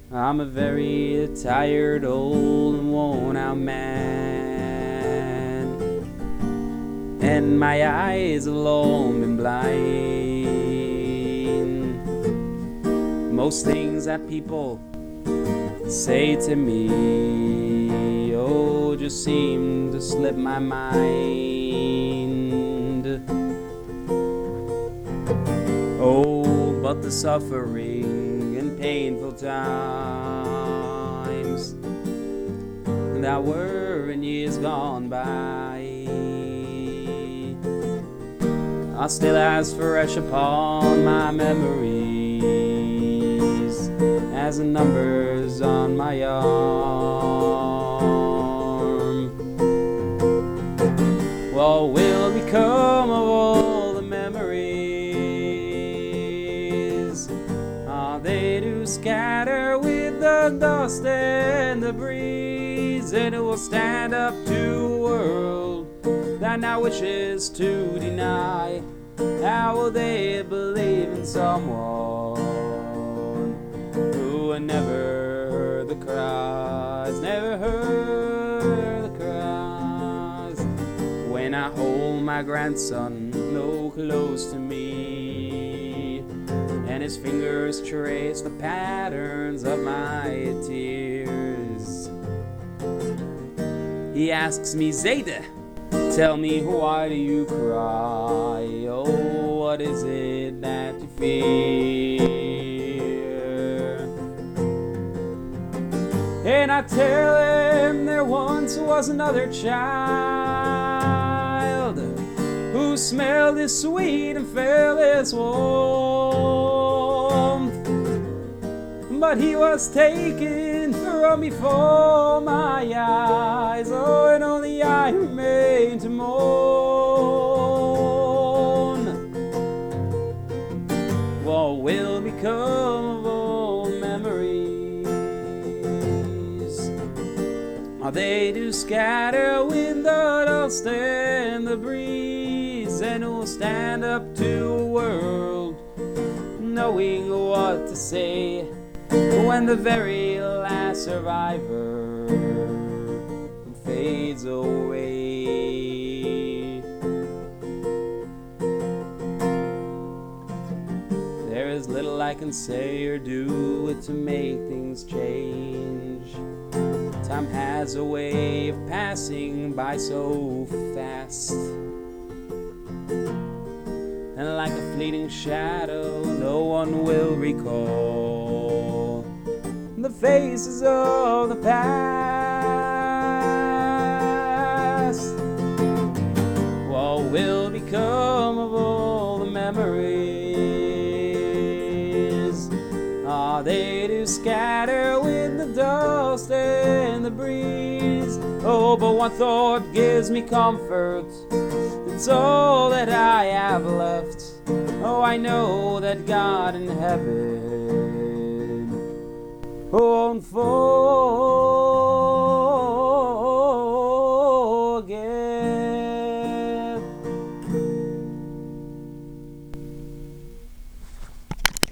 I'm a very tired, old, and worn-out man, and my eyes have long been blind. Most things that people say to me, oh, just seem to slip my mind. Oh, but the suffering and painful times that were in years gone by are still as fresh upon my memories as the numbers on my arm. What will become of all the memories? Are they to scatter with the dust and the breeze? And it will stand up to a world that now wishes to deny. How will they believe in someone who had never heard the cries, never heard the cries? When I hold my grandson no close to me, and his fingers trace the patterns of my tears, he asks me, Zeta, tell me, why do you cry? Oh, what is it that you fear? And I tell him there once was another child who smelled this sweet and felt this warmth, but he was taken from before my eyes. Oh, and only I remain to mourn. What will become of all memories? Are they to scatter with the dust and the breeze, and will stand up to a world knowing what to say when the very last survivor fades away? There is little I can say or do to make things change. Time has a way of passing by so fast, and like a fleeting shadow, no one will recall the faces of the past. What will become of all the memories? Are they to scatter with the dust and the breeze? Oh, but one thought gives me comfort. It's all that I have left. Oh, I know that God in heaven won't fall.